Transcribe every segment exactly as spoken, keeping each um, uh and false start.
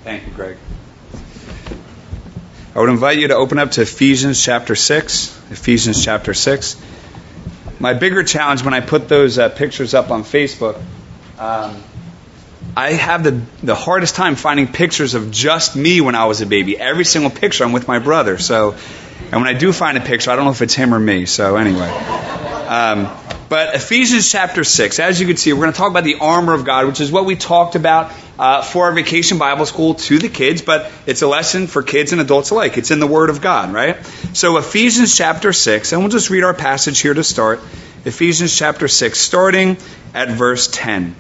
Thank you, Greg. I would invite you to open up to Ephesians chapter six. Ephesians chapter six. My bigger challenge when I put those uh, pictures up on Facebook, um, I have the, the hardest time finding pictures of just me when I was a baby. Every single picture I'm with my brother. So, and when I do find a picture, I don't know if it's him or me. So anyway. Um, but Ephesians chapter six, as you can see, we're going to talk about the armor of God, which is what we talked about uh, for our Vacation Bible School to the kids, but it's a lesson for kids and adults alike. It's in the Word of God, right? So Ephesians chapter six, and we'll just read our passage here to start. Ephesians chapter six, starting at verse ten.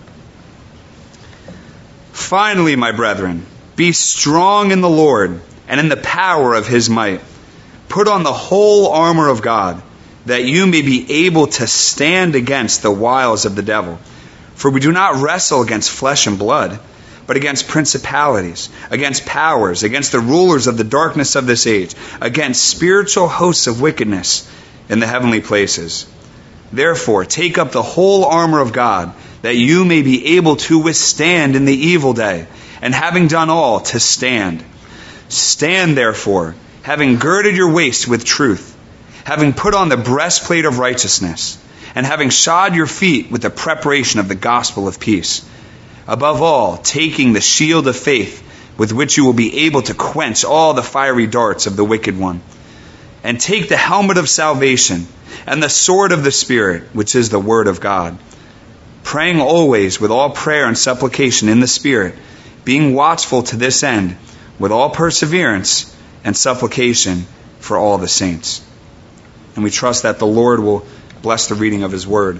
Finally, my brethren, be strong in the Lord and in the power of His might. Put on the whole armor of God, that you may be able to stand against the wiles of the devil. For we do not wrestle against flesh and blood, but against principalities, against powers, against the rulers of the darkness of this age, against spiritual hosts of wickedness in the heavenly places. Therefore, take up the whole armor of God, that you may be able to withstand in the evil day, and having done all, to stand. Stand therefore, having girded your waist with truth, having put on the breastplate of righteousness, and having shod your feet with the preparation of the gospel of peace. Above all, taking the shield of faith, with which you will be able to quench all the fiery darts of the wicked one. And take the helmet of salvation, and the sword of the Spirit, which is the word of God. Praying always with all prayer and supplication in the Spirit, being watchful to this end, with all perseverance and supplication for all the saints. And we trust that the Lord will bless the reading of His Word.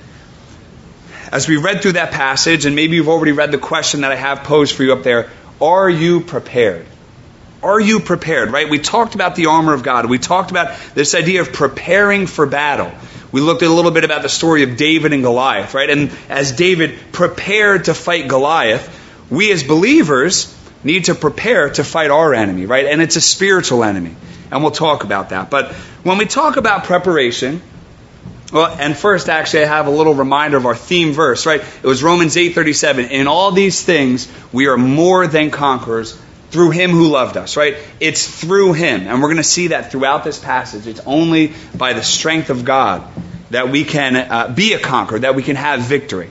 As we read through that passage, and maybe you've already read the question that I have posed for you up there, are you prepared? Are you prepared, right? We talked about the armor of God. We talked about this idea of preparing for battle. We looked at a little bit about the story of David and Goliath, right? And as David prepared to fight Goliath, we as believers need to prepare to fight our enemy, right? And it's a spiritual enemy. And we'll talk about that. But when we talk about preparation, well, and first actually I have a little reminder of our theme verse, right? It was Romans eight thirty-seven. In all these things, we are more than conquerors through Him who loved us, right? It's through Him. And we're going to see that throughout this passage. It's only by the strength of God that we can uh, be a conqueror, that we can have victory.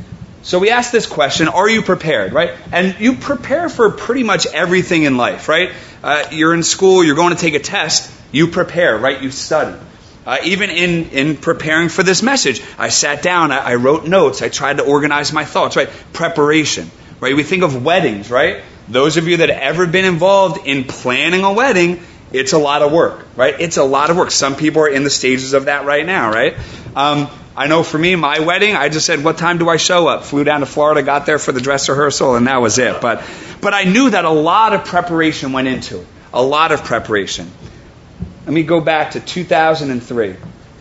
So we ask this question, are you prepared, right? And you prepare for pretty much everything in life, right? Uh, you're in school, you're going to take a test, you prepare, right? You study. Uh, even in, in preparing for this message, I sat down, I, I wrote notes, I tried to organize my thoughts, right? Preparation, right? We think of weddings, right? Those of you that have ever been involved in planning a wedding, it's a lot of work, right? It's a lot of work. Some people are in the stages of that right now, right? Um, I know for me, my wedding, I just said, what time do I show up? Flew down to Florida, got there for the dress rehearsal, and that was it. But but I knew that a lot of preparation went into it. A lot of preparation. Let me go back to two thousand three.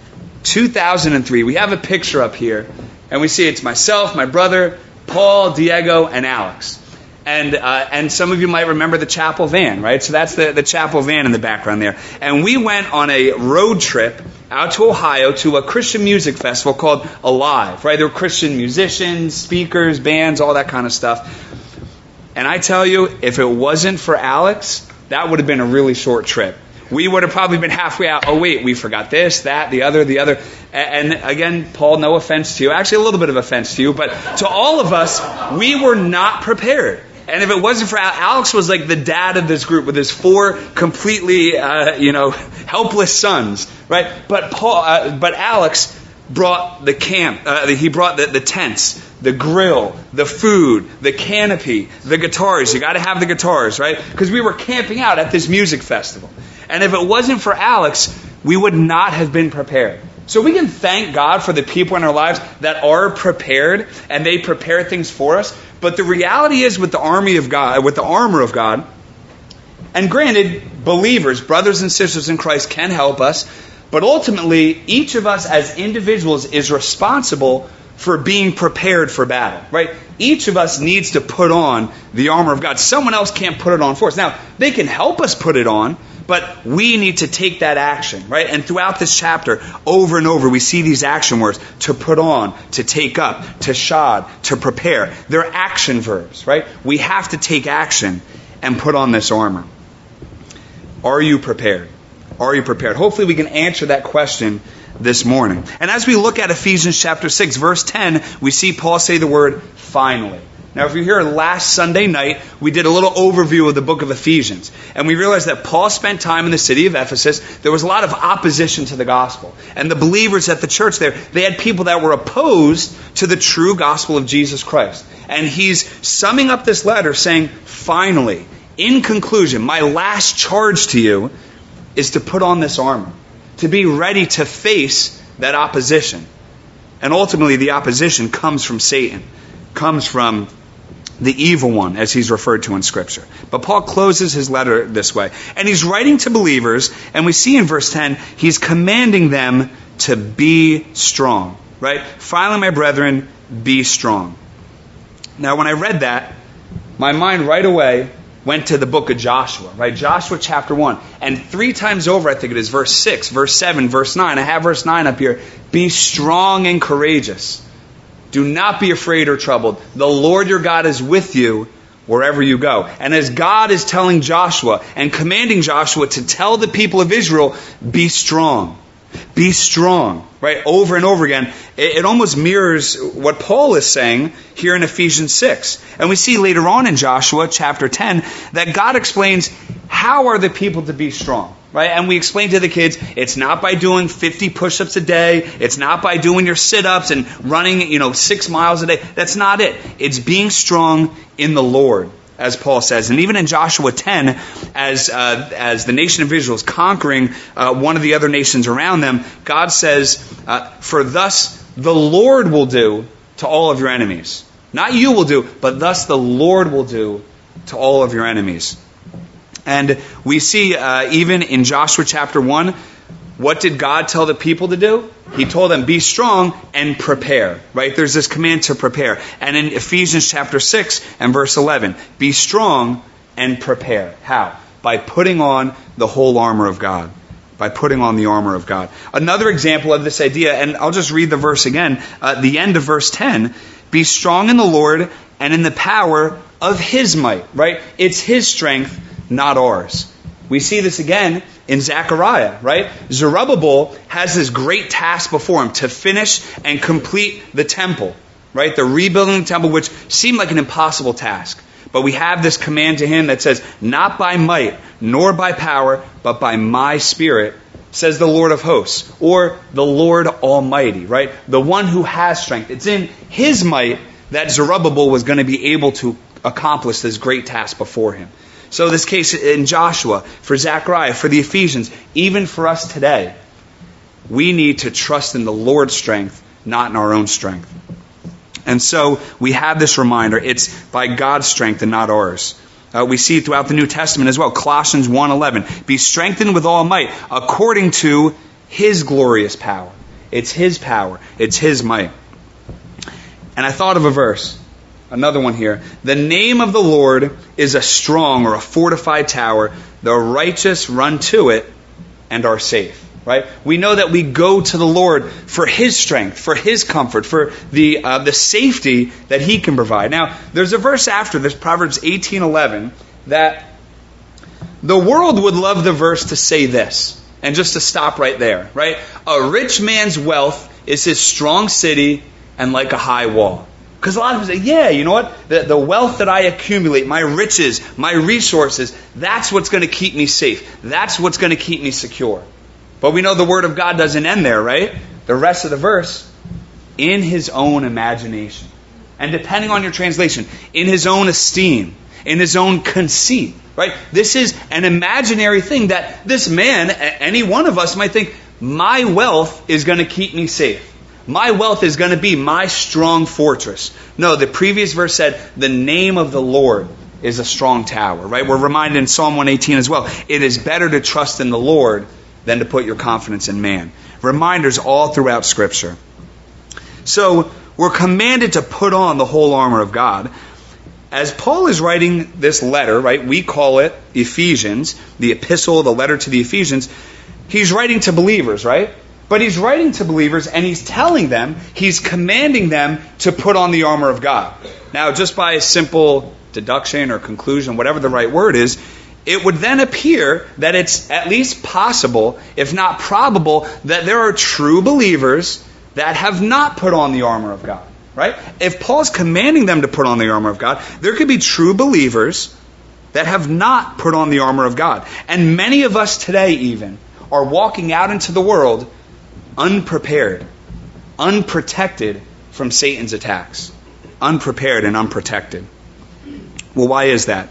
two thousand three, we have a picture up here, and we see it's myself, my brother, Paul, Diego, and Alex. And uh, and some of you might remember the chapel van, right? So that's the, the chapel van in the background there. And we went on a road trip out to Ohio to a Christian music festival called Alive, right? There were Christian musicians, speakers, bands, all that kind of stuff. And I tell you, if it wasn't for Alex, that would have been a really short trip. We would have probably been halfway out. Oh, wait, we forgot this, that, the other, the other. And again, Paul, no offense to you. Actually, a little bit of offense to you. But to all of us, we were not prepared. And if it wasn't for Alex, Alex was like the dad of this group with his four completely, uh, you know, helpless sons, right? But Paul, uh, but Alex brought the camp. Uh, he brought the, the tents, the grill, the food, the canopy, the guitars. You got to have the guitars, right? Because we were camping out at this music festival. And if it wasn't for Alex, we would not have been prepared. So we can thank God for the people in our lives that are prepared and they prepare things for us. But the reality is with the army of God, with the armor of God, and granted, believers, brothers and sisters in Christ can help us, but ultimately each of us as individuals is responsible for being prepared for battle, right? Each of us needs to put on the armor of God. Someone else can't put it on for us. Now, they can help us put it on, But we need to take that action, right? And throughout this chapter, over and over, we see these action words: to put on, to take up, to shod, to prepare. They're action verbs, right? We have to take action and put on this armor. Are you prepared? Are you prepared? Hopefully we can answer that question this morning. And as we look at Ephesians chapter six, verse ten, we see Paul say the word finally. Now, if you're here last Sunday night, we did a little overview of the book of Ephesians. And we realized that Paul spent time in the city of Ephesus. There was a lot of opposition to the gospel. And the believers at the church there, they had people that were opposed to the true gospel of Jesus Christ. And he's summing up this letter saying, finally, in conclusion, my last charge to you is to put on this armor, to be ready to face that opposition. And ultimately, the opposition comes from Satan, comes from the evil one, as he's referred to in Scripture. But Paul closes his letter this way. And he's writing to believers, and we see in verse ten, he's commanding them to be strong. Right? Finally, my brethren, be strong. Now, when I read that, my mind right away went to the book of Joshua, right? Joshua chapter one. And three times over, I think it is, verse six, verse seven, verse nine. I have verse nine up here. Be strong and courageous. Do not be afraid or troubled. The Lord your God is with you wherever you go. And as God is telling Joshua and commanding Joshua to tell the people of Israel, be strong. Be strong. Right? Over and over again. It, it almost mirrors what Paul is saying here in Ephesians six. And we see later on in Joshua chapter ten that God explains how are the people to be strong. Right? And we explain to the kids, it's not by doing fifty push-ups a day. It's not by doing your sit-ups and running, you know, six miles a day. That's not it. It's being strong in the Lord, as Paul says. And even in Joshua ten, as uh, as the nation of Israel is conquering uh, one of the other nations around them, God says, uh, for thus the Lord will do to all of your enemies. Not you will do, but thus the Lord will do to all of your enemies. And we see uh, even in Joshua chapter one, what did God tell the people to do? He told them, be strong and prepare. Right? There's this command to prepare. And in Ephesians chapter six and verse eleven, be strong and prepare. How? By putting on the whole armor of God. By putting on the armor of God. Another example of this idea, and I'll just read the verse again, uh, the end of verse ten, be strong in the Lord and in the power of His might. Right? It's His strength, not ours. We see this again in Zechariah, right? Zerubbabel has this great task before him to finish and complete the temple, right? The rebuilding the temple, which seemed like an impossible task. But we have this command to him that says, not by might, nor by power, but by my Spirit, says the Lord of hosts, or the Lord Almighty, right? The one who has strength. It's in His might that Zerubbabel was going to be able to accomplish this great task before him. So this case in Joshua, for Zechariah, for the Ephesians, even for us today, we need to trust in the Lord's strength, not in our own strength. And so we have this reminder, it's by God's strength and not ours. Uh, we see it throughout the New Testament as well. Colossians one eleven, be strengthened with all might according to His glorious power. It's His power. It's His might. And I thought of a verse. Another one here. The name of the Lord is a strong or a fortified tower. The righteous run to it and are safe. Right? We know that we go to the Lord for His strength, for His comfort, for the uh, the safety that He can provide. Now, there's a verse after this, Proverbs eighteen eleven, that the world would love the verse to say this, and just to stop right there. Right? A rich man's wealth is his strong city and like a high wall. Because a lot of people say, yeah, you know what? The, the wealth that I accumulate, my riches, my resources, that's what's going to keep me safe. That's what's going to keep me secure. But we know the Word of God doesn't end there, right? The rest of the verse, in his own imagination. And depending on your translation, in his own esteem, in his own conceit, right? This is an imaginary thing that this man, any one of us might think, my wealth is going to keep me safe. My wealth is going to be my strong fortress. No, the previous verse said, the name of the Lord is a strong tower, right? We're reminded in Psalm one eighteen as well, it is better to trust in the Lord than to put your confidence in man. Reminders all throughout Scripture. So, we're commanded to put on the whole armor of God. as Paul is writing this letter, right, we call it Ephesians, the epistle, the letter to the Ephesians, he's writing to believers, right? But he's writing to believers and he's telling them, he's commanding them to put on the armor of God. Now, just by a simple deduction or conclusion, whatever the right word is, it would then appear that it's at least possible, if not probable, that there are true believers that have not put on the armor of God, right? If Paul's commanding them to put on the armor of God, there could be true believers that have not put on the armor of God. And many of us today even are walking out into the world unprepared, unprotected from Satan's attacks. Unprepared and unprotected. Well, why is that?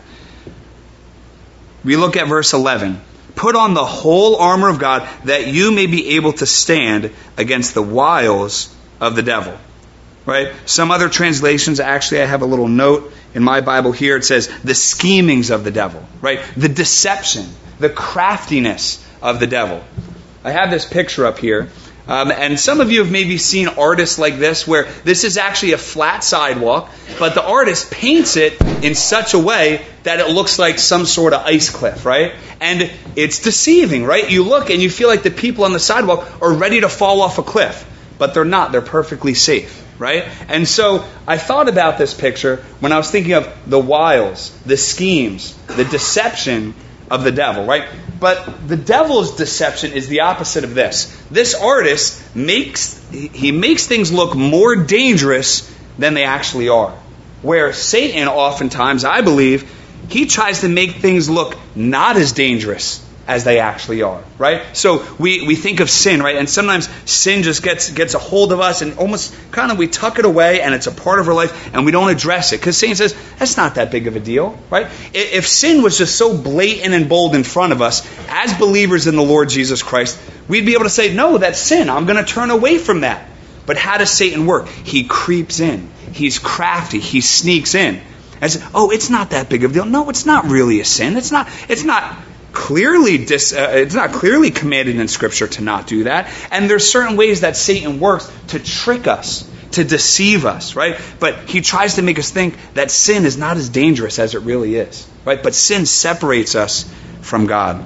We look at verse eleven. Put on the whole armor of God that you may be able to stand against the wiles of the devil. Right? Some other translations, actually I have a little note in my Bible here. It says the schemings of the devil. Right? The deception, the craftiness of the devil. I have this picture up here. Um, and some of you have maybe seen artists like this, where this is actually a flat sidewalk, but the artist paints it in such a way that it looks like some sort of ice cliff, right? And it's deceiving, right? You look and you feel like the people on the sidewalk are ready to fall off a cliff, but they're not. They're perfectly safe, right? And so I thought about this picture when I was thinking of the wiles, the schemes, the deception of the devil, right? But the devil's deception is the opposite of this. This artist makes, he makes things look more dangerous than they actually are. Where Satan oftentimes, I believe, he tries to make things look not as dangerous as they actually are, right? So we, we think of sin, right? And sometimes sin just gets gets a hold of us and almost kind of we tuck it away and it's a part of our life and we don't address it. Because Satan says, that's not that big of a deal, right? If sin was just so blatant and bold in front of us, as believers in the Lord Jesus Christ, we'd be able to say, no, that's sin. I'm going to turn away from that. But how does Satan work? He creeps in. He's crafty. He sneaks in. And says, oh, it's not that big of a deal. No, it's not really a sin. It's not, it's not clearly dis, uh, it's not clearly commanded in Scripture to not do that. And there's certain ways that Satan works to trick us, to deceive us, right? But he tries to make us think that sin is not as dangerous as it really is, right? But sin separates us from God.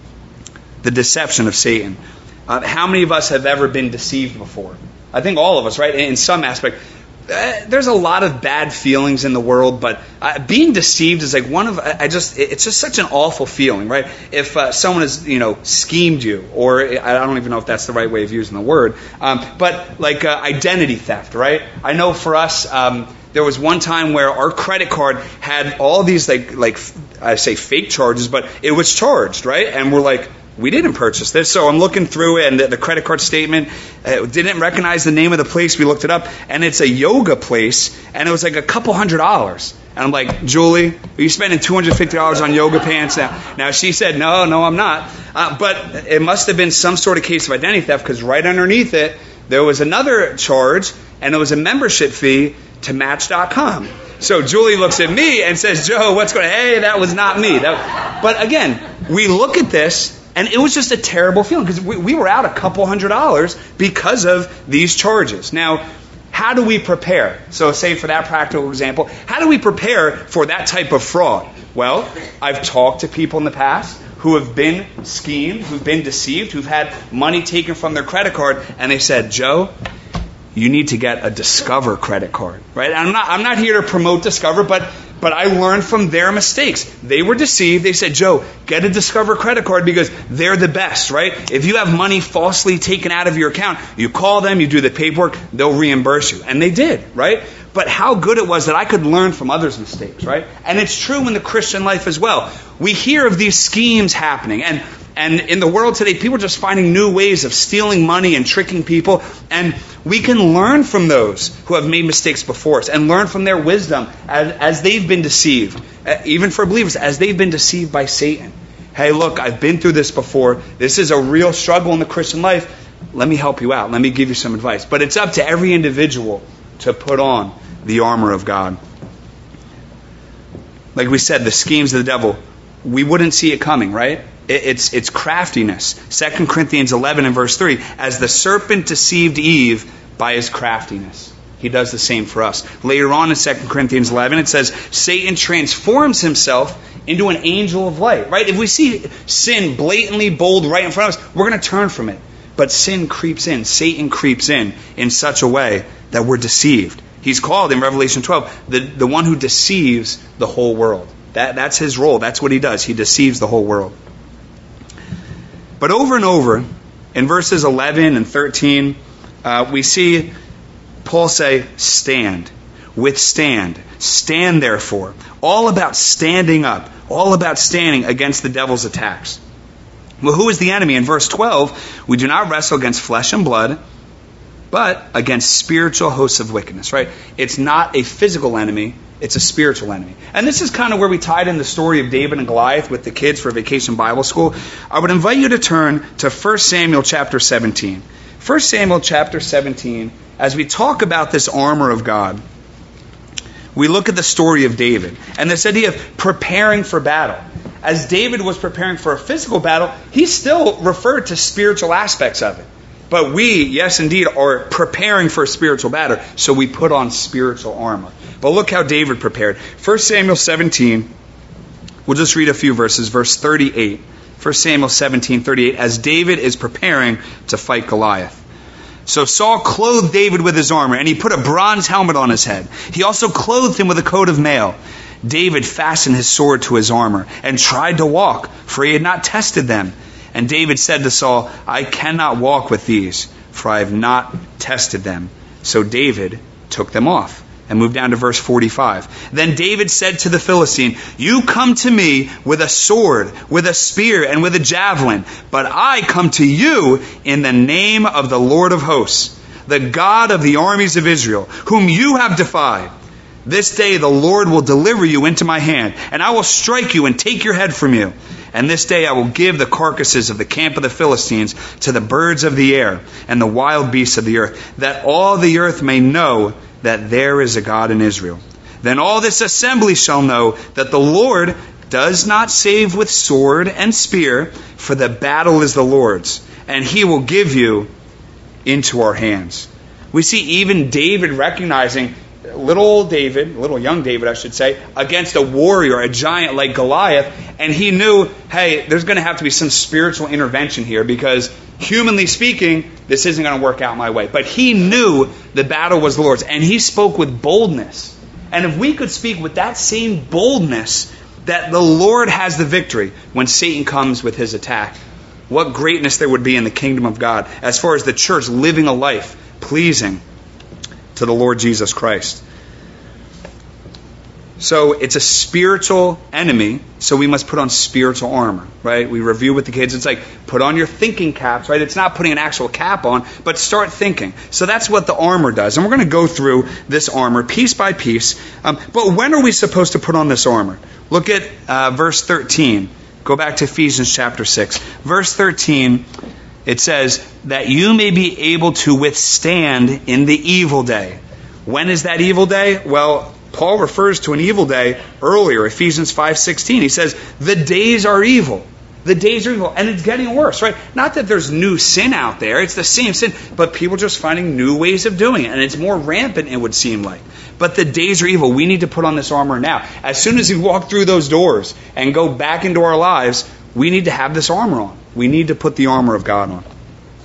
The deception of Satan. Uh, how many of us have ever been deceived before? I think all of us, right? In some aspect. Uh, there's a lot of bad feelings in the world, but uh, being deceived is like one of, I just, it's just such an awful feeling, right? If uh, someone has, you know, schemed you, or I don't even know if that's the right way of using the word, um, but like uh, identity theft, right? I know for us, um, there was one time where our credit card had all these like, like I say fake charges, but it was charged, right? And we're like, we didn't purchase this. So I'm looking through it, and the, the credit card statement uh, didn't recognize the name of the place. We looked it up, and it's a yoga place, and it was like a couple hundred dollars. And I'm like, Julie, are you spending two hundred fifty dollars on yoga pants now? Now she said, no, no, I'm not. Uh, but it must have been some sort of case of identity theft, because right underneath it, there was another charge, and it was a membership fee to Match dot com. So Julie looks at me and says, Joe, what's going on? Hey, that was not me. That, but again, we look at this, and it was just a terrible feeling because we, we were out a couple hundred dollars because of these charges. Now, how do we prepare? So say for that practical example, how do we prepare for that type of fraud? Well, I've talked to people in the past who have been schemed, who've been deceived, who've had money taken from their credit card, and they said, Joe, you need to get a Discover credit card, right? And I'm not, I'm not here to promote Discover, but But I learned from their mistakes. They were deceived. They said, Joe, get a Discover credit card because they're the best, right? If you have money falsely taken out of your account, you call them, you do the paperwork, they'll reimburse you. And they did, right? But how good it was that I could learn from others' mistakes, right? And it's true in the Christian life as well. We hear of these schemes happening. And And in the world today, people are just finding new ways of stealing money and tricking people. And we can learn from those who have made mistakes before us and learn from their wisdom as, as they've been deceived. Uh, even for believers, as they've been deceived by Satan. Hey, look, I've been through this before. This is a real struggle in the Christian life. Let me help you out. Let me give you some advice. But it's up to every individual to put on the armor of God. Like we said, the schemes of the devil, we wouldn't see it coming, right? It's it's craftiness. Second Corinthians eleven and verse three. As the serpent deceived Eve by his craftiness. He does the same for us. Later on in Second Corinthians eleven, it says, Satan transforms himself into an angel of light, right? If we see sin blatantly bold right in front of us, we're going to turn from it. But sin creeps in, Satan creeps in in such a way that we're deceived. He's called in Revelation twelve, the, the one who deceives the whole world. That, that's his role. That's what he does. He deceives the whole world. But over and over, in verses eleven and thirteen, uh, we see Paul say, stand, withstand, stand therefore. All about standing up, all about standing against the devil's attacks. Well, who is the enemy? In verse twelve, we do not wrestle against flesh and blood, but against spiritual hosts of wickedness, right? It's not a physical enemy, it's a spiritual enemy. And this is kind of where we tied in the story of David and Goliath with the kids for Vacation Bible School. I would invite you to turn to First Samuel chapter seventeen. First Samuel chapter seventeen, as we talk about this armor of God, we look at the story of David and this idea of preparing for battle. As David was preparing for a physical battle, he still referred to spiritual aspects of it. But we, yes indeed, are preparing for a spiritual battle, so we put on spiritual armor. But look how David prepared. First Samuel seventeen, we'll just read a few verses, verse thirty-eight. First Samuel seventeen, thirty-eight, as David is preparing to fight Goliath. So Saul clothed David with his armor, and he put a bronze helmet on his head. He also clothed him with a coat of mail. David fastened his sword to his armor and tried to walk, for he had not tested them. And David said to Saul, I cannot walk with these, for I have not tested them. So David took them off. And move down to verse forty-five. Then David said to the Philistine, you come to me with a sword, with a spear, and with a javelin, but I come to you in the name of the Lord of hosts, the God of the armies of Israel, whom you have defied. This day the Lord will deliver you into my hand, and I will strike you and take your head from you. And this day I will give the carcasses of the camp of the Philistines to the birds of the air and the wild beasts of the earth, that all the earth may know that there is a God in Israel. Then all this assembly shall know that the Lord does not save with sword and spear, for the battle is the Lord's, and he will give you into our hands. We see even David recognizing little old David, little young David I should say, against a warrior, a giant like Goliath, and he knew, hey, there's going to have to be some spiritual intervention here because humanly speaking, this isn't going to work out my way. But he knew the battle was the Lord's, and he spoke with boldness. And if we could speak with that same boldness that the Lord has the victory when Satan comes with his attack, what greatness there would be in the kingdom of God as far as the church living a life pleasing to the Lord Jesus Christ. So it's a spiritual enemy, so we must put on spiritual armor, right? We review with the kids, it's like, put on your thinking caps, right? It's not putting an actual cap on, but start thinking. So that's what the armor does. And we're going to go through this armor piece by piece. Um, but when are we supposed to put on this armor? Look at uh, verse thirteen. Go back to Ephesians chapter six. Verse thirteen, it says, that you may be able to withstand in the evil day. When is that evil day? Well, Paul refers to an evil day earlier, Ephesians five sixteen. He says, the days are evil. The days are evil. And it's getting worse, right? Not that there's new sin out there. It's the same sin. But people are just finding new ways of doing it. And it's more rampant, it would seem like. But the days are evil. We need to put on this armor now. As soon as we walk through those doors and go back into our lives, we need to have this armor on. We need to put the armor of God on.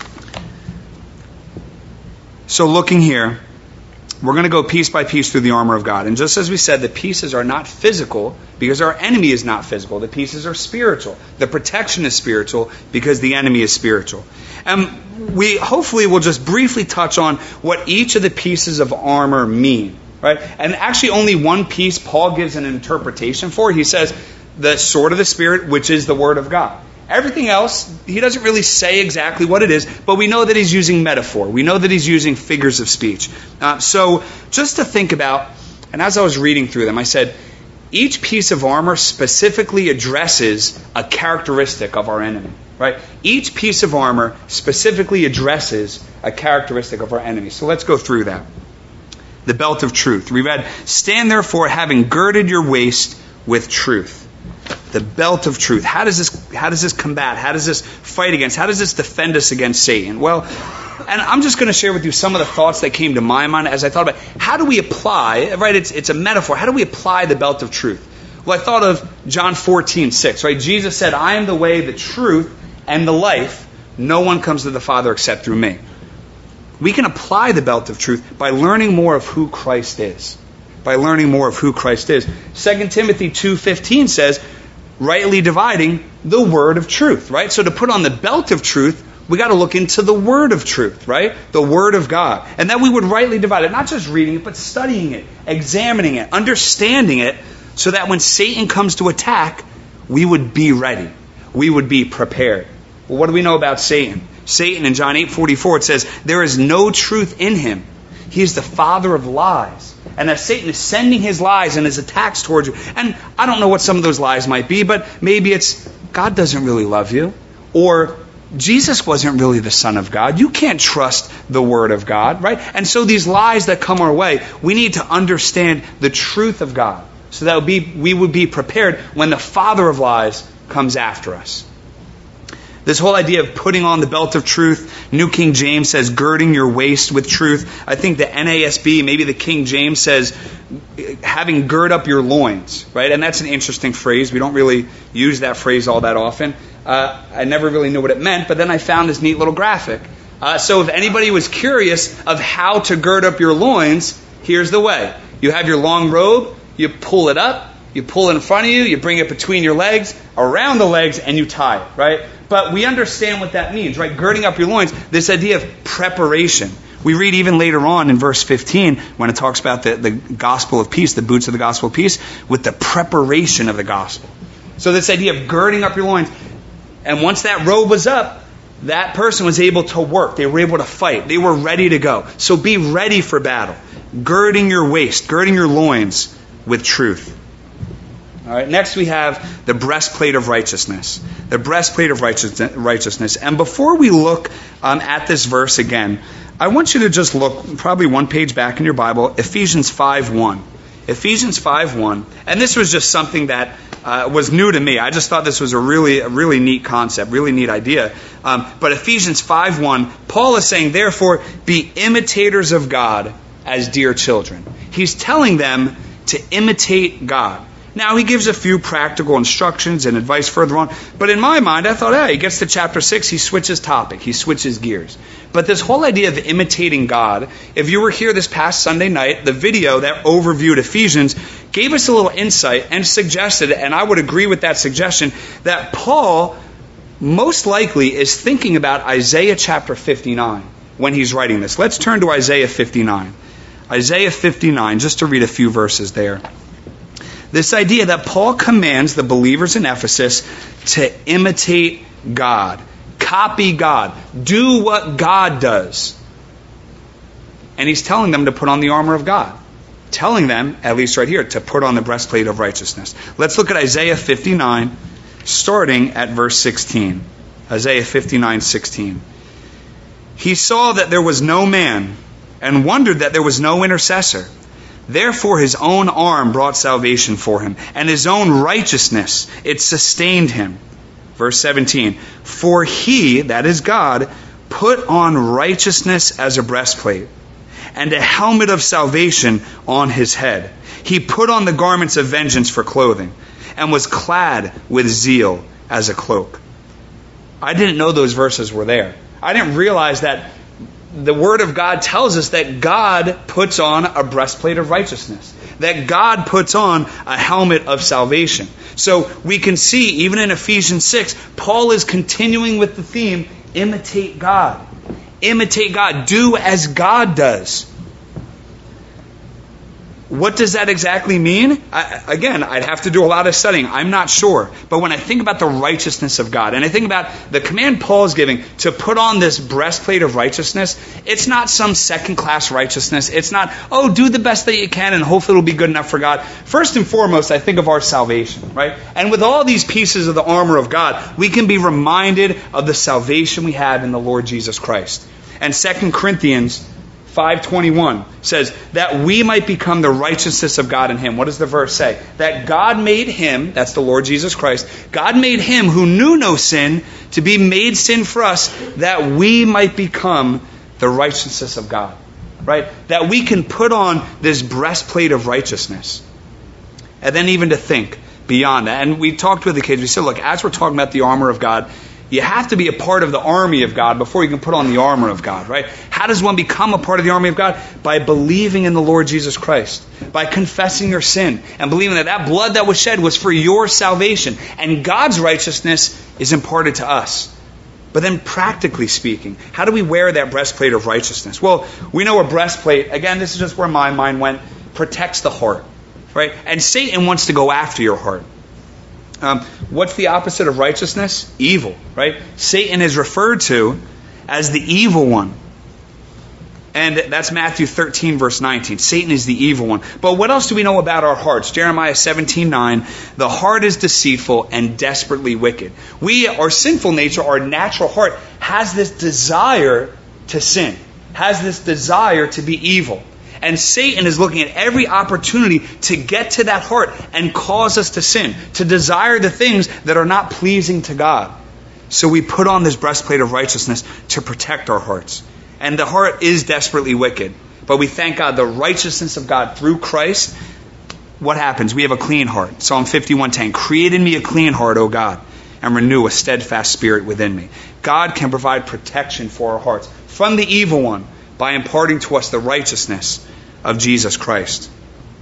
So looking here, we're going to go piece by piece through the armor of God. And just as we said, the pieces are not physical because our enemy is not physical. The pieces are spiritual. The protection is spiritual because the enemy is spiritual. And we hopefully will just briefly touch on what each of the pieces of armor mean. Right? And actually only one piece Paul gives an interpretation for. He says the sword of the Spirit, which is the Word of God. Everything else, he doesn't really say exactly what it is, but we know that he's using metaphor. We know that he's using figures of speech. Uh, so just to think about, and as I was reading through them, I said, each piece of armor specifically addresses a characteristic of our enemy. Right? Each piece of armor specifically addresses a characteristic of our enemy. So let's go through that. The belt of truth. We read, stand therefore having girded your waist with truth. The belt of truth. How does this, how does this combat? How does this fight against? How does this defend us against Satan? Well, and I'm just going to share with you some of the thoughts that came to my mind as I thought about how do we apply, right? It's, it's a metaphor. How do we apply the belt of truth? Well, I thought of John fourteen six, right? Jesus said, I am the way, the truth, and the life. No one comes to the Father except through me. We can apply the belt of truth by learning more of who Christ is. By learning more of who Christ is. Second Timothy two fifteen says, rightly dividing the word of truth, right? So to put on the belt of truth, we got to look into the word of truth, right? The word of God. And that we would rightly divide it, not just reading it, but studying it, examining it, understanding it, so that when Satan comes to attack, we would be ready. We would be prepared. Well, what do we know about Satan? Satan in John eight forty-four, it says, there is no truth in him. He is the father of lies. And that Satan is sending his lies and his attacks towards you. And I don't know what some of those lies might be, but maybe it's, God doesn't really love you. Or, Jesus wasn't really the Son of God. You can't trust the Word of God, right? And so these lies that come our way, we need to understand the truth of God. So that would be, we would be prepared when the father of lies comes after us. This whole idea of putting on the belt of truth, New King James says girding your waist with truth. I think the N A S B, maybe the King James says having gird up your loins, right? And that's an interesting phrase. We don't really use that phrase all that often. Uh, I never really knew what it meant, but then I found this neat little graphic. Uh, so if anybody was curious of how to gird up your loins, here's the way. You have your long robe, you pull it up, you pull it in front of you, you bring it between your legs, around the legs, and you tie it, right? But we understand what that means, right? Girding up your loins, this idea of preparation. We read even later on in verse fifteen, when it talks about the, the gospel of peace, the boots of the gospel of peace, with the preparation of the gospel. So this idea of girding up your loins, and once that robe was up, that person was able to work. They were able to fight. They were ready to go. So be ready for battle. Girding your waist, girding your loins with truth. All right, next we have the breastplate of righteousness. The breastplate of righteousness. And before we look um, at this verse again, I want you to just look probably one page back in your Bible, Ephesians five one. Ephesians five one. And this was just something that uh, was new to me. I just thought this was a really, a really neat concept, really neat idea. Um, but Ephesians five one, Paul is saying, therefore, be imitators of God as dear children. He's telling them to imitate God. Now, he gives a few practical instructions and advice further on. But in my mind, I thought, hey, he gets to chapter six, he switches topic. He switches gears. But this whole idea of imitating God, if you were here this past Sunday night, the video that overviewed Ephesians gave us a little insight and suggested, and I would agree with that suggestion, that Paul most likely is thinking about Isaiah chapter fifty-nine when he's writing this. Let's turn to Isaiah fifty-nine. Isaiah fifty-nine, just to read a few verses there. This idea that Paul commands the believers in Ephesus to imitate God, copy God, do what God does. And he's telling them to put on the armor of God. Telling them, at least right here, to put on the breastplate of righteousness. Let's look at Isaiah fifty-nine, starting at verse sixteen. Isaiah fifty-nine sixteen. He saw that there was no man, and wondered that there was no intercessor. Therefore his own arm brought salvation for him, and his own righteousness, it sustained him. Verse seventeen, for he, that is God, put on righteousness as a breastplate, and a helmet of salvation on his head. He put on the garments of vengeance for clothing, and was clad with zeal as a cloak. I didn't know those verses were there. I didn't realize that the Word of God tells us that God puts on a breastplate of righteousness. That God puts on a helmet of salvation. So we can see, even in Ephesians six, Paul is continuing with the theme, imitate God. Imitate God. Do as God does. What does that exactly mean? I, again, I'd have to do a lot of studying. I'm not sure. But when I think about the righteousness of God, and I think about the command Paul is giving to put on this breastplate of righteousness, it's not some second-class righteousness. It's not, oh, do the best that you can and hopefully it'll be good enough for God. First and foremost, I think of our salvation, right? And with all these pieces of the armor of God, we can be reminded of the salvation we have in the Lord Jesus Christ. And Second Corinthians five twenty-one says that we might become the righteousness of God in him. What does the verse say? That God made him, that's the Lord Jesus Christ, God made him who knew no sin to be made sin for us, that we might become the righteousness of God. Right? That we can put on this breastplate of righteousness. And then even to think beyond that. And we talked with the kids, we said, look, as we're talking about the armor of God, you have to be a part of the army of God before you can put on the armor of God, right? How does one become a part of the army of God? By believing in the Lord Jesus Christ. By confessing your sin and believing that that blood that was shed was for your salvation. And God's righteousness is imparted to us. But then practically speaking, how do we wear that breastplate of righteousness? Well, we know a breastplate, again, this is just where my mind went, protects the heart, right? And Satan wants to go after your heart. Um, what's the opposite of righteousness? Evil, right? Satan is referred to as the evil one. And that's Matthew thirteen, verse nineteen. Satan is the evil one. But what else do we know about our hearts? Jeremiah seventeen nine. The heart is deceitful and desperately wicked. We, our sinful nature, our natural heart, has this desire to sin. Has this desire to be evil. And Satan is looking at every opportunity to get to that heart and cause us to sin. To desire the things that are not pleasing to God. So we put on this breastplate of righteousness to protect our hearts. And the heart is desperately wicked. But we thank God, the righteousness of God through Christ. What happens? We have a clean heart. Psalm fifty-one ten. Create in me a clean heart, O God, and renew a steadfast spirit within me. God can provide protection for our hearts from the evil one by imparting to us the righteousness of Jesus Christ.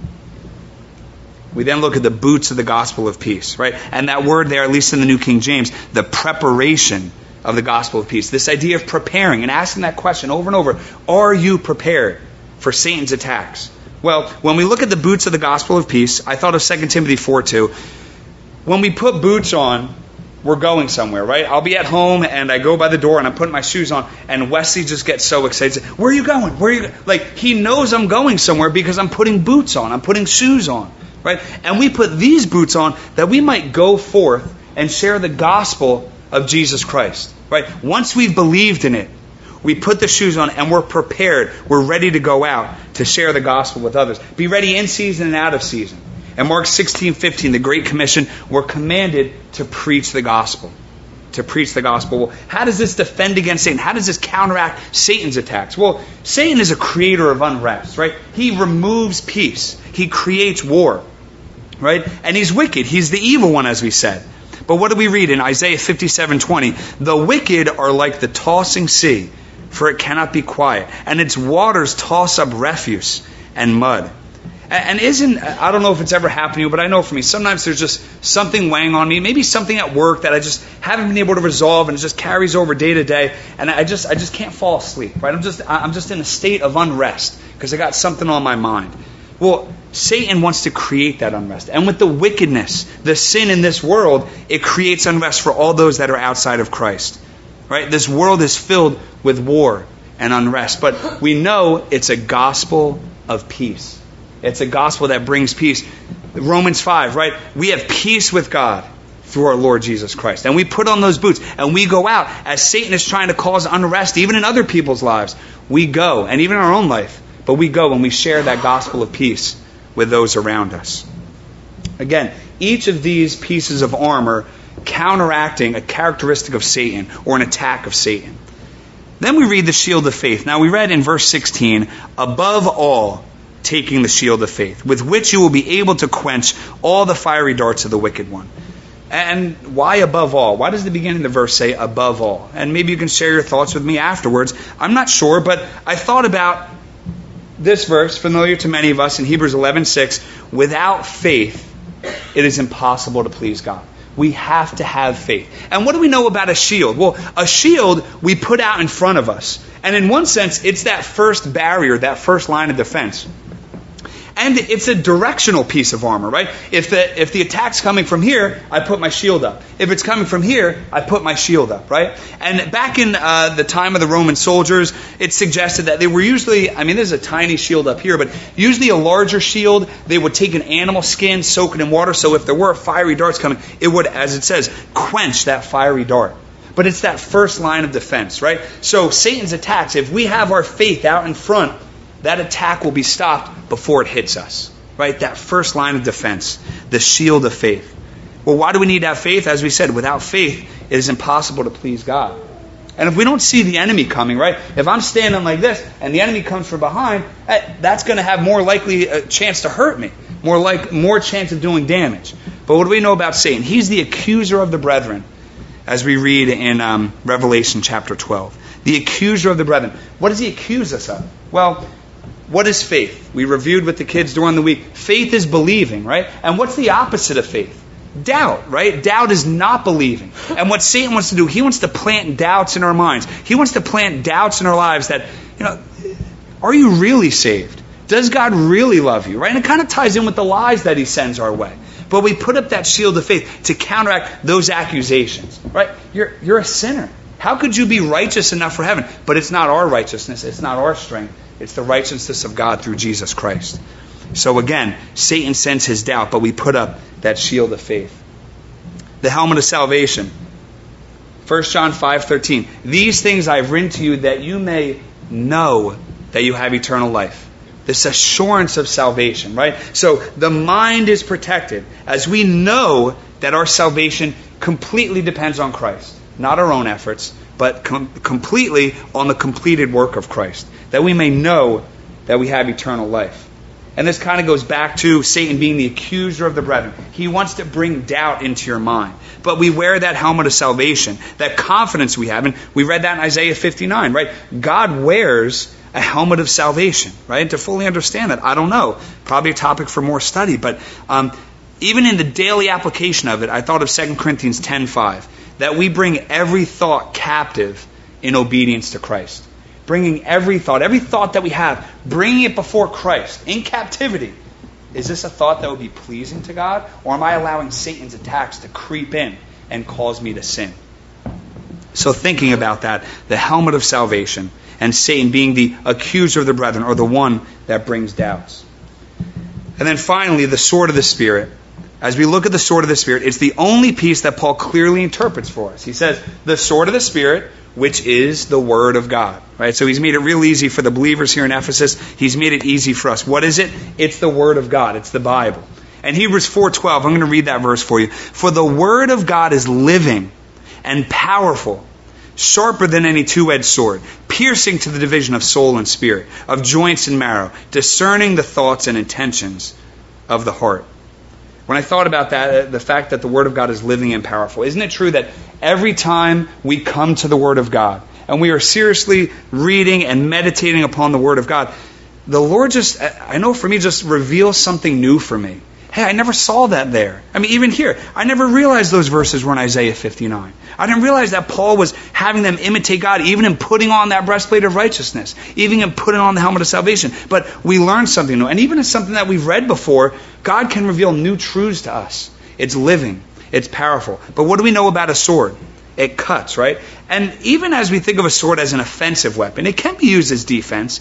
We then look at the boots of the gospel of peace, right? And that word there, at least in the New King James, the preparation of the gospel of peace. This idea of preparing and asking that question over and over. Are you prepared for Satan's attacks? Well, when we look at the boots of the gospel of peace, I thought of Second Timothy four two. When we put boots on, we're going somewhere, right? I'll be at home and I go by the door and I'm putting my shoes on and Wesley just gets so excited. Where are you going? Where are you going? Like, he knows I'm going somewhere because I'm putting boots on. I'm putting shoes on, right? And we put these boots on that we might go forth and share the gospel of Jesus Christ, right? Once we've believed in it, we put the shoes on and we're prepared. We're ready to go out to share the gospel with others. Be ready in season and out of season. And Mark sixteen fifteen, the Great Commission, we're commanded to preach the gospel. To preach the gospel. Well, how does this defend against Satan? How does this counteract Satan's attacks? Well, Satan is a creator of unrest, right? He removes peace. He creates war, right? And he's wicked. He's the evil one, as we said. But what do we read in Isaiah fifty-seven twenty? The wicked are like the tossing sea, for it cannot be quiet, and its waters toss up refuse and mud. And isn't, I don't know if it's ever happened to you, but I know for me, sometimes there's just something weighing on me, maybe something at work that I just haven't been able to resolve, and it just carries over day to day, and I just I just can't fall asleep, right? I'm just I'm just in a state of unrest because I got something on my mind. Well, Satan wants to create that unrest. And with the wickedness, the sin in this world, it creates unrest for all those that are outside of Christ. Right? This world is filled with war and unrest. But we know it's a gospel of peace. It's a gospel that brings peace. Romans five, right? We have peace with God through our Lord Jesus Christ. And we put on those boots and we go out as Satan is trying to cause unrest, even in other people's lives. We go, and even in our own life. But we go and we share that gospel of peace with those around us. Again, each of these pieces of armor counteracting a characteristic of Satan or an attack of Satan. Then we read the shield of faith. Now we read in verse sixteen, above all, taking the shield of faith, with which you will be able to quench all the fiery darts of the wicked one. And why above all? Why does the beginning of the verse say above all? And maybe you can share your thoughts with me afterwards. I'm not sure, but I thought about this verse, familiar to many of us in Hebrews eleven six, without faith, it is impossible to please God. We have to have faith. And what do we know about a shield? Well, a shield we put out in front of us. And in one sense, it's that first barrier, that first line of defense. And it's a directional piece of armor, right? If the if the attack's coming from here, I put my shield up. If it's coming from here, I put my shield up, right? And back in uh, the time of the Roman soldiers, it suggested that they were usually, I mean, there's a tiny shield up here, but usually a larger shield, they would take an animal skin, soak it in water, so if there were fiery darts coming, it would, as it says, quench that fiery dart. but it's that first line of defense, right? So Satan's attacks, if we have our faith out in front, that attack will be stopped before it hits us, right? That first line of defense, the shield of faith. Well, why do we need to have faith? As we said, without faith, it is impossible to please God. And if we don't see the enemy coming, right? If I'm standing like this and the enemy comes from behind, that's going to have more likely a chance to hurt me, more like more chance of doing damage. But what do we know about Satan? He's the accuser of the brethren, as we read in um, Revelation chapter twelve. The accuser of the brethren. What does he accuse us of? Well, what is faith? We reviewed with the kids during the week. Faith is believing, right? And what's the opposite of faith? Doubt, right? Doubt is not believing. And what Satan wants to do, he wants to plant doubts in our minds. He wants to plant doubts in our lives that, you know, are you really saved? Does God really love you, right? And it kind of ties in with the lies that he sends our way. But we put up that shield of faith to counteract those accusations, right? You're, you're a sinner. How could you be righteous enough for heaven? But it's not our righteousness. It's not our strength. It's the righteousness of God through Jesus Christ. So again, Satan sends his doubt, but we put up that shield of faith. The helmet of salvation. First John five thirteen. These things I have written to you that you may know that you have eternal life. This assurance of salvation, right? So the mind is protected as we know that our salvation completely depends on Christ. Not our own efforts, but com- completely on the completed work of Christ. That we may know that we have eternal life. And this kind of goes back to Satan being the accuser of the brethren. He wants to bring doubt into your mind. But we wear that helmet of salvation, that confidence we have. And we read that in Isaiah fifty-nine, right? God wears a helmet of salvation, right? And to fully understand that, I don't know. Probably a topic for more study. But um, even in the daily application of it, I thought of Second Corinthians ten five, that we bring every thought captive in obedience to Christ. Bringing every thought, every thought that we have, bringing it before Christ in captivity. Is this a thought that would be pleasing to God? Or am I allowing Satan's attacks to creep in and cause me to sin? So thinking about that, the helmet of salvation, and Satan being the accuser of the brethren, or the one that brings doubts. And then finally, the sword of the Spirit. As we look at the sword of the Spirit, it's the only piece that Paul clearly interprets for us. He says, the sword of the Spirit, which is the Word of God. Right? So he's made it real easy for the believers here in Ephesus. He's made it easy for us. What is it? It's the Word of God. It's the Bible. And Hebrews four twelve, I'm going to read that verse for you. For the Word of God is living and powerful, sharper than any two-edged sword, piercing to the division of soul and spirit, of joints and marrow, discerning the thoughts and intentions of the heart. When I thought about that, the fact that the Word of God is living and powerful, isn't it true that every time we come to the Word of God and we are seriously reading and meditating upon the Word of God, the Lord just, I know for me, just reveals something new for me. Hey, I never saw that there. I mean, even here, I never realized those verses were in Isaiah fifty-nine. I didn't realize that Paul was having them imitate God, even in putting on that breastplate of righteousness, even in putting on the helmet of salvation. But we learned something new. And even in something that we've read before, God can reveal new truths to us. It's living. It's powerful. But what do we know about a sword? It cuts, right? And even as we think of a sword as an offensive weapon, it can be used as defense.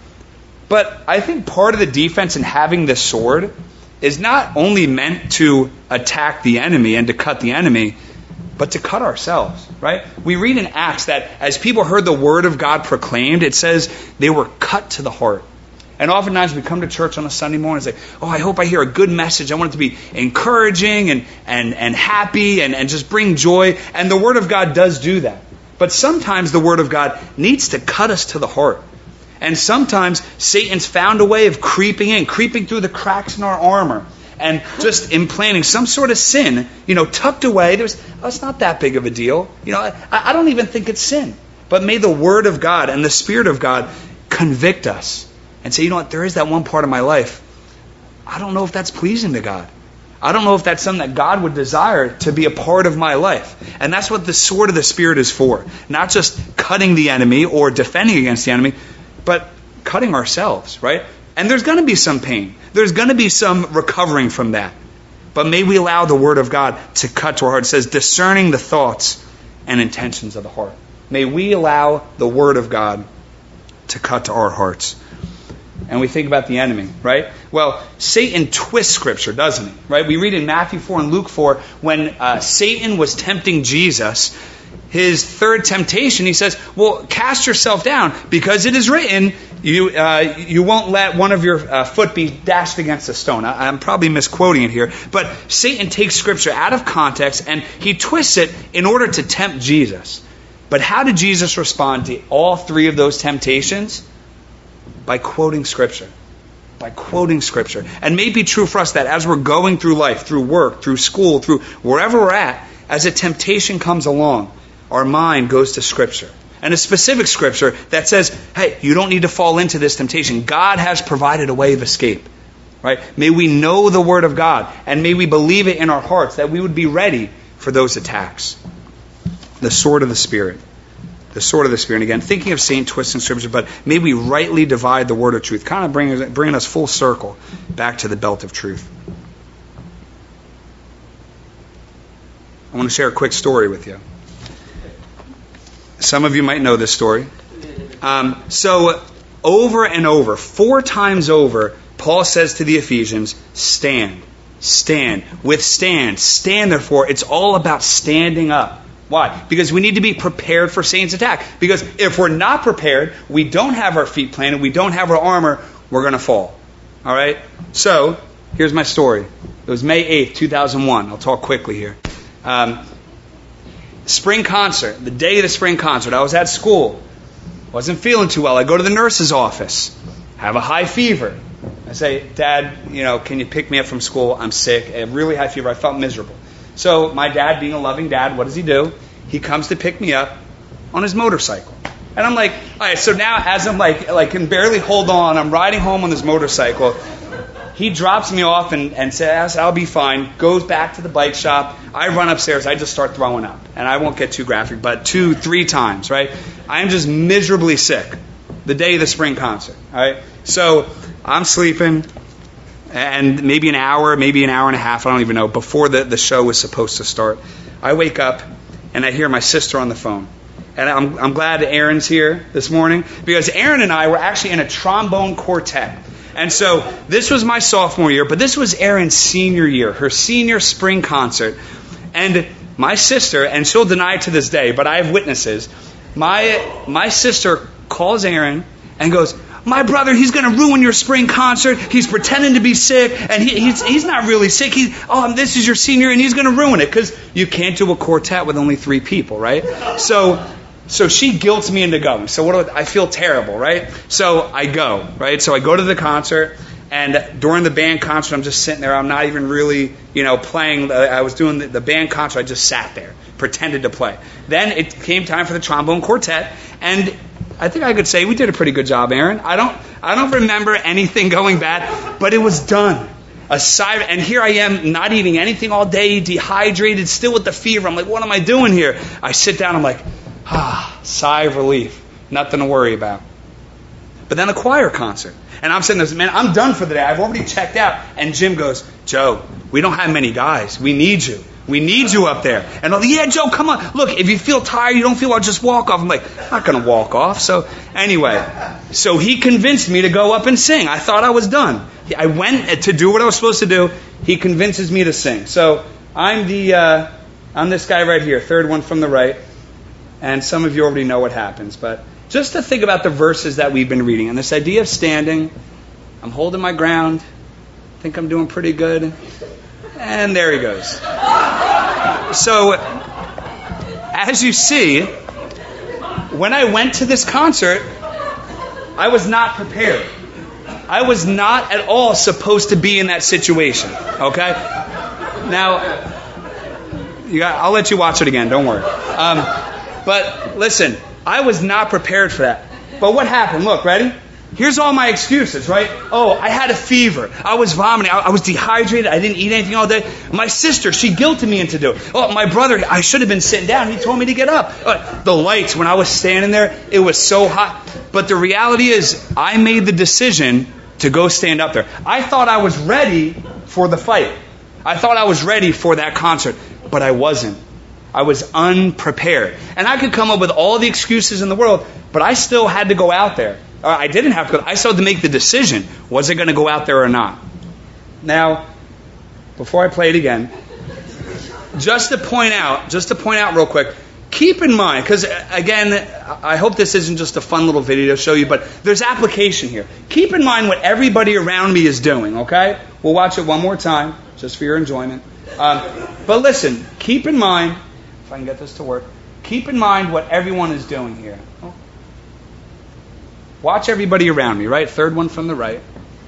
But I think part of the defense in having this sword is not only meant to attack the enemy and to cut the enemy, but to cut ourselves, right? We read in Acts that as people heard the Word of God proclaimed, it says they were cut to the heart. And oftentimes we come to church on a Sunday morning and say, oh, I hope I hear a good message. I want it to be encouraging and, and, and happy and, and just bring joy. And the Word of God does do that. But sometimes the Word of God needs to cut us to the heart. And sometimes Satan's found a way of creeping in, creeping through the cracks in our armor and just implanting some sort of sin, you know, tucked away. There's, oh, it's not that big of a deal. You know, I, I don't even think it's sin. But may the Word of God and the Spirit of God convict us and say, you know what, there is that one part of my life. I don't know if that's pleasing to God. I don't know if that's something that God would desire to be a part of my life. And that's what the sword of the Spirit is for. Not just cutting the enemy or defending against the enemy, but cutting ourselves, right? And there's going to be some pain. There's going to be some recovering from that. But may we allow the Word of God to cut to our heart. It says, discerning the thoughts and intentions of the heart. May we allow the Word of God to cut to our hearts. And we think about the enemy, right? Well, Satan twists Scripture, doesn't he? Right? We read in Matthew four and Luke four, when uh, Satan was tempting Jesus, his third temptation, he says, well, cast yourself down, because it is written, you uh, you won't let one of your uh, foot be dashed against a stone. I, I'm probably misquoting it here, but Satan takes Scripture out of context and he twists it in order to tempt Jesus. But how did Jesus respond to all three of those temptations? By quoting Scripture. By quoting Scripture. And it may be true for us that as we're going through life, through work, through school, through wherever we're at, as a temptation comes along, our mind goes to Scripture. And a specific Scripture that says, hey, you don't need to fall into this temptation. God has provided a way of escape. Right? May we know the Word of God, and may we believe it in our hearts, that we would be ready for those attacks. The sword of the Spirit. The sword of the Spirit. And again, thinking of Satan twisting Scripture, but may we rightly divide the word of truth. Kind of bringing, bringing us full circle back to the belt of truth. I want to share a quick story with you. Some of you might know this story. Um, so, over and over, four times over, Paul says to the Ephesians, stand, stand, withstand, stand therefore. It's all about standing up. Why? Because we need to be prepared for Satan's attack. Because if we're not prepared, we don't have our feet planted, we don't have our armor, we're going to fall. All right? So, here's my story. It was May eighth, two thousand one. I'll talk quickly here. Um, spring concert, the day of the spring concert, I was at school. Wasn't feeling too well. I go to the nurse's office. Have a high fever. I say, Dad, you know, can you pick me up from school? I'm sick. I have really high fever. I felt miserable. So my dad, being a loving dad, what does he do? He comes to pick me up on his motorcycle. And I'm like, all right, so now as I'm like, like can barely hold on, I'm riding home on this motorcycle. He drops me off and, and says, I'll be fine, goes back to the bike shop. I run upstairs, I just start throwing up. And I won't get too graphic, but two, three times, right? I am just miserably sick the day of the spring concert, all right? So I'm sleeping, and maybe an hour, maybe an hour and a half, I don't even know, before the, the show was supposed to start. I wake up, and I hear my sister on the phone. And I'm, I'm glad Aaron's here this morning, because Aaron and I were actually in a trombone quartet. And so this was my sophomore year, but this was Erin's senior year, her senior spring concert. And my sister, and she'll deny it to this day, but I have witnesses, my my sister calls Aaron and goes, my brother, he's going to ruin your spring concert. He's pretending to be sick, and he, he's he's not really sick. He, oh, this is your senior, and he's going to ruin it, because you can't do a quartet with only three people, right? So... So she guilts me into going. So what do I, I feel terrible, right? So I go, right? So I go to the concert, and during the band concert, I'm just sitting there. I'm not even really, you know, playing. I was doing the, the band concert. I just sat there, pretended to play. Then it came time for the trombone quartet, and I think I could say we did a pretty good job, Aaron. I don't, I don't remember anything going bad, but it was done. Aside, and here I am, not eating anything all day, dehydrated, still with the fever. I'm like, what am I doing here? I sit down. I'm like, ah, sigh of relief. Nothing to worry about. But then a choir concert. And I'm sitting there, man, I'm done for the day. I've already checked out. And Jim goes, Joe, we don't have many guys. We need you. We need you up there. And I'm like, yeah, Joe, come on. Look, if you feel tired, you don't feel well, just walk off. I'm like, I'm not going to walk off. So anyway, so he convinced me to go up and sing. I thought I was done. I went to do what I was supposed to do. He convinces me to sing. So I'm the, uh, I'm this guy right here, third one from the right. And some of you already know what happens. But just to think about the verses that we've been reading. And this idea of standing. I'm holding my ground. I think I'm doing pretty good. And there he goes. So, as you see, when I went to this concert, I was not prepared. I was not at all supposed to be in that situation. Okay? Now, you got, I'll let you watch it again. Don't worry. Um, But listen, I was not prepared for that. But what happened? Look, ready? Here's all my excuses, right? Oh, I had a fever. I was vomiting. I, I was dehydrated. I didn't eat anything all day. My sister, she guilted me into doing it. Oh, my brother, I should have been sitting down. He told me to get up. Uh, the lights, when I was standing there, it was so hot. But the reality is, I made the decision to go stand up there. I thought I was ready for the fight. I thought I was ready for that concert. But I wasn't. I was unprepared. And I could come up with all the excuses in the world, but I still had to go out there. Or I didn't have to go. I still had to make the decision. Was I going to go out there or not? Now, before I play it again, just to point out, just to point out real quick, keep in mind, because again, I hope this isn't just a fun little video to show you, but there's application here. Keep in mind what everybody around me is doing, okay? We'll watch it one more time, just for your enjoyment. Um, but listen, keep in mind, if I can get this to work, keep in mind what everyone is doing here. Watch everybody around me, right? Third one from the right.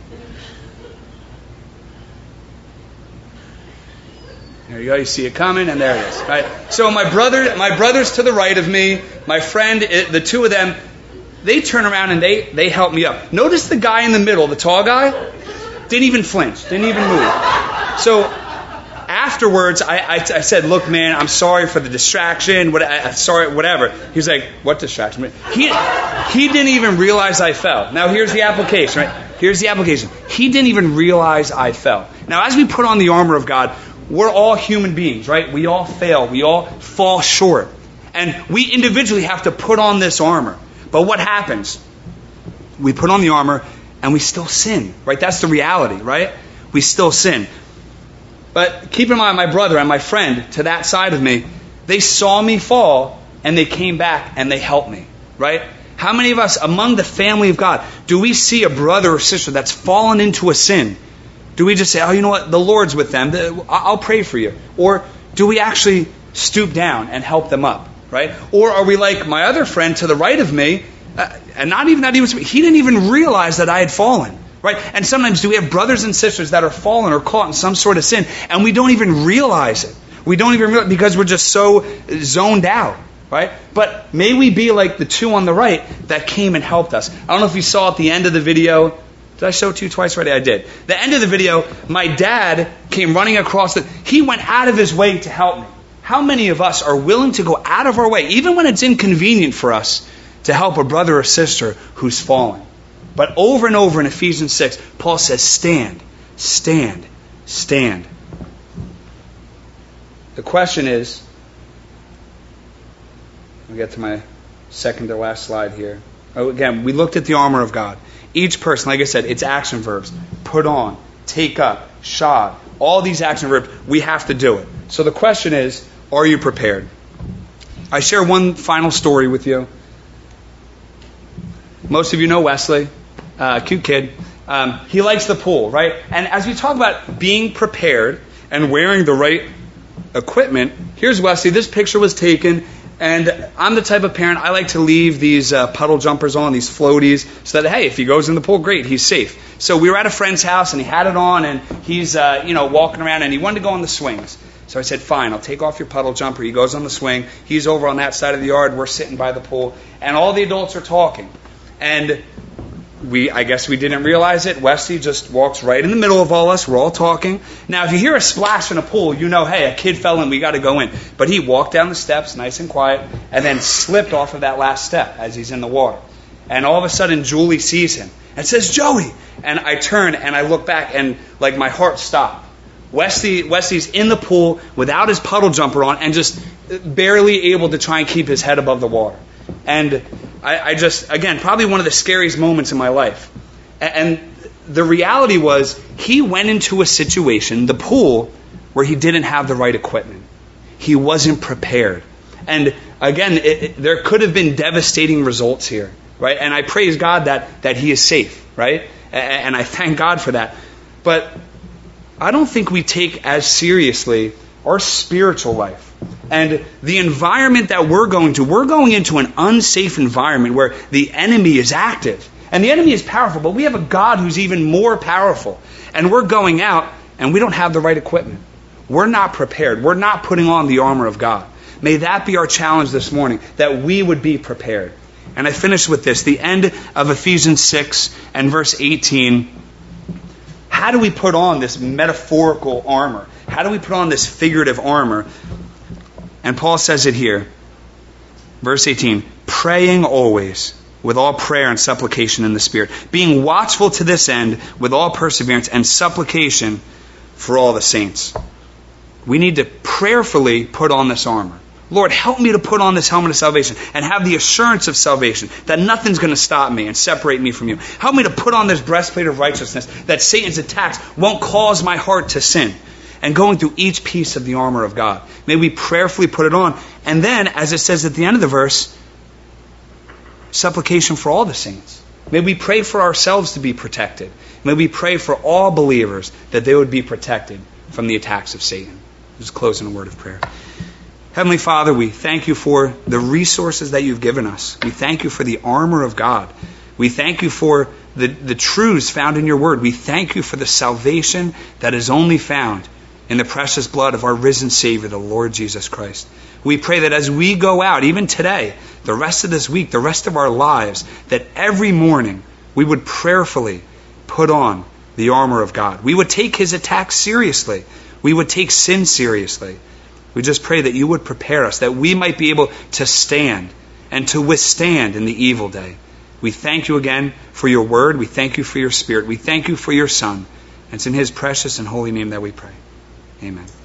There you go. You see it coming, and there it is. Right. So my brother, my brothers to the right of me, my friend, the two of them, they turn around and they they help me up. Notice the guy in the middle, the tall guy, didn't even flinch, didn't even move. So afterwards, I, I, I said, "Look, man, I'm sorry for the distraction. What, I, sorry, whatever." He's like, "What distraction?" He he didn't even realize I fell. Now here's the application. Right? Here's the application. He didn't even realize I fell. Now, as we put on the armor of God, we're all human beings, right? We all fail. We all fall short. And we individually have to put on this armor. But what happens? We put on the armor and we still sin, right? That's the reality, right? We still sin. But keep in mind, my brother and my friend to that side of me, they saw me fall and they came back and they helped me, right? How many of us among the family of God do we see a brother or sister that's fallen into a sin? Do we just say, oh, you know what, the Lord's with them, I'll pray for you? Or do we actually stoop down and help them up, right? Or are we like my other friend to the right of me, uh, and not even that he was, he didn't even realize that I had fallen, right? And sometimes do we have brothers and sisters that are fallen or caught in some sort of sin, and we don't even realize it. We don't even realize because we're just so zoned out, right? But may we be like the two on the right that came and helped us. I don't know if you saw at the end of the video. Did I show it to you twice already? I did. The end of the video, my dad came running across the... He went out of his way to help me. How many of us are willing to go out of our way, even when it's inconvenient for us, to help a brother or sister who's fallen? But over and over in Ephesians six, Paul says, stand, stand, stand. The question is... I'll get to my second to last slide here. Oh, again, we looked at the armor of God. Each person, like I said, it's action verbs. Put on, take up, shod. All these action verbs, we have to do it. So the question is, are you prepared? I share one final story with you. Most of you know Wesley, uh, cute kid. Um, he likes the pool, right? And as we talk about being prepared and wearing the right equipment, here's Wesley. This picture was taken. And I'm the type of parent, I like to leave these uh, puddle jumpers on, these floaties, so that, hey, if he goes in the pool, great, he's safe. So we were at a friend's house, and he had it on, and he's, uh, you know, walking around, and he wanted to go on the swings. So I said, fine, I'll take off your puddle jumper. He goes on the swing. He's over on that side of the yard. We're sitting by the pool, and all the adults are talking. And we, I guess we didn't realize it. Wesley just walks right in the middle of all us. We're all talking. Now, if you hear a splash in a pool, you know, hey, a kid fell in. We got to go in. But he walked down the steps, nice and quiet, and then slipped off of that last step as he's in the water. And all of a sudden, Julie sees him and says, Joey. And I turn and I look back, and like my heart stopped. Wesley, Wesley's in the pool without his puddle jumper on and just barely able to try and keep his head above the water. And I, I just, again, probably one of the scariest moments in my life. And the reality was, he went into a situation, the pool, where he didn't have the right equipment. He wasn't prepared. And again, it, it, there could have been devastating results here, right? And I praise God that, that he is safe, right? And I thank God for that. But I don't think we take as seriously our spiritual life. And the environment that we're going to, we're going into an unsafe environment where the enemy is active. And the enemy is powerful, but we have a God who's even more powerful. And we're going out and we don't have the right equipment. We're not prepared. We're not putting on the armor of God. May that be our challenge this morning, that we would be prepared. And I finish with this, the end of Ephesians six and verse eighteen. How do we put on this metaphorical armor? How do we put on this figurative armor? And Paul says it here. Verse eighteen, praying always with all prayer and supplication in the Spirit, being watchful to this end with all perseverance and supplication for all the saints. We need to prayerfully put on this armor. Lord, help me to put on this helmet of salvation and have the assurance of salvation that nothing's going to stop me and separate me from you. Help me to put on this breastplate of righteousness that Satan's attacks won't cause my heart to sin. and going through each piece of the armor of God. May we prayerfully put it on. And then, as it says at the end of the verse, supplication for all the saints. May we pray for ourselves to be protected. May we pray for all believers that they would be protected from the attacks of Satan. Let's close in a word of prayer. Heavenly Father, we thank you for the resources that you've given us. We thank you for the armor of God. We thank you for the, the truths found in your word. We thank you for the salvation that is only found in the precious blood of our risen Savior, the Lord Jesus Christ. We pray that as we go out, even today, the rest of this week, the rest of our lives, that every morning we would prayerfully put on the armor of God. We would take his attacks seriously. We would take sin seriously. We just pray that you would prepare us, that we might be able to stand and to withstand in the evil day. We thank you again for your word. We thank you for your Spirit. We thank you for your Son. And it's in his precious and holy name that we pray. Amen.